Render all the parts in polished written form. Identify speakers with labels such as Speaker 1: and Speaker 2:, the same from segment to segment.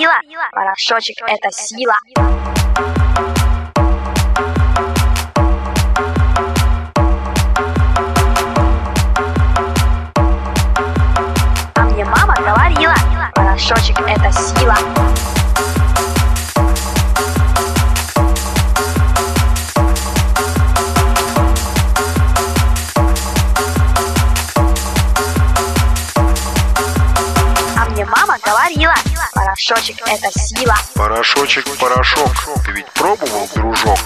Speaker 1: говорила, порошочек — это сила. А мне мама говорила, порошочек — это сила. Мама говорила, порошочек — это сила.
Speaker 2: Порошочек, порошок, ты ведь пробовал, дружок?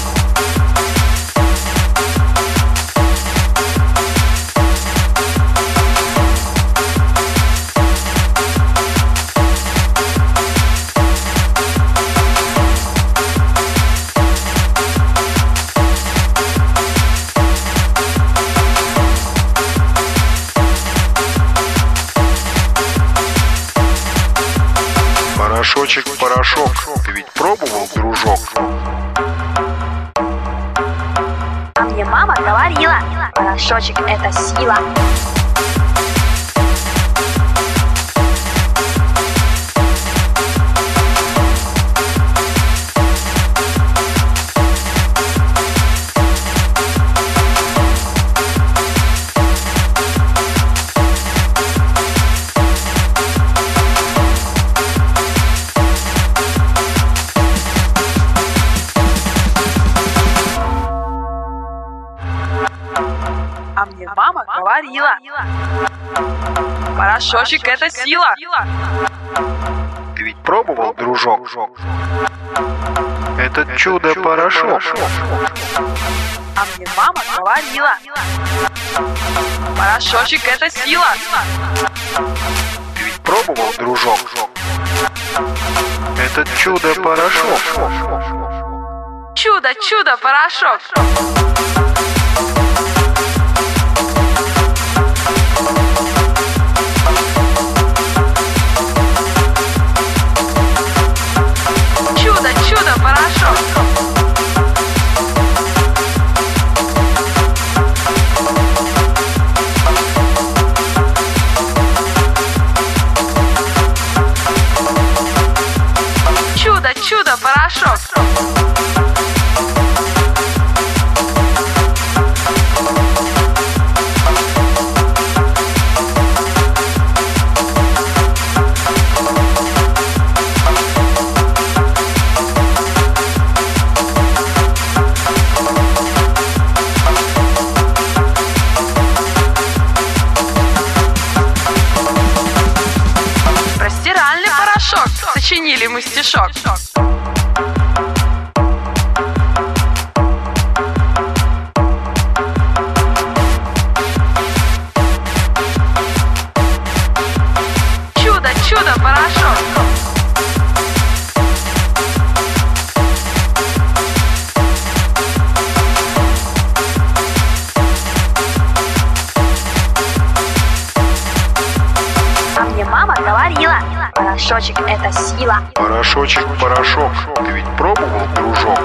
Speaker 2: Порошочек, порошок, ты ведь пробовал, дружок?
Speaker 1: А мне мама говорила, порошочек — это сила.
Speaker 3: А мне мама говорила, порошочек — это сила.
Speaker 2: Ты ведь пробовал, дружок? Это чудо-порошок.
Speaker 3: А мне мама говорила, порошочек — это сила.
Speaker 2: Ты ведь пробовал, дружок? Это чудо-порошок.
Speaker 3: Чудо-порошок. Чудо-порошок. Чудо-порошок. Стиральный порошок, сочинили мы стишок. Чудо-порошок.
Speaker 1: А мне мама говорила, порошочек — это сила.
Speaker 2: Порошочек, порошок, ты ведь пробовал, дружок?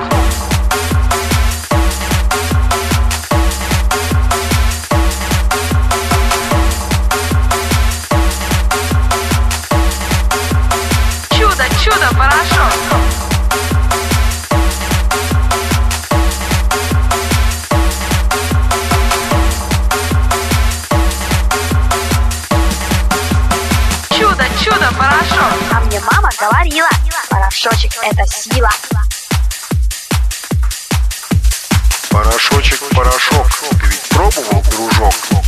Speaker 3: Чудо-порошок. Чудо-порошок.
Speaker 1: А мне мама говорила, порошочек — это сила.
Speaker 2: Порошочек, порошок, ты ведь пробовал, дружок?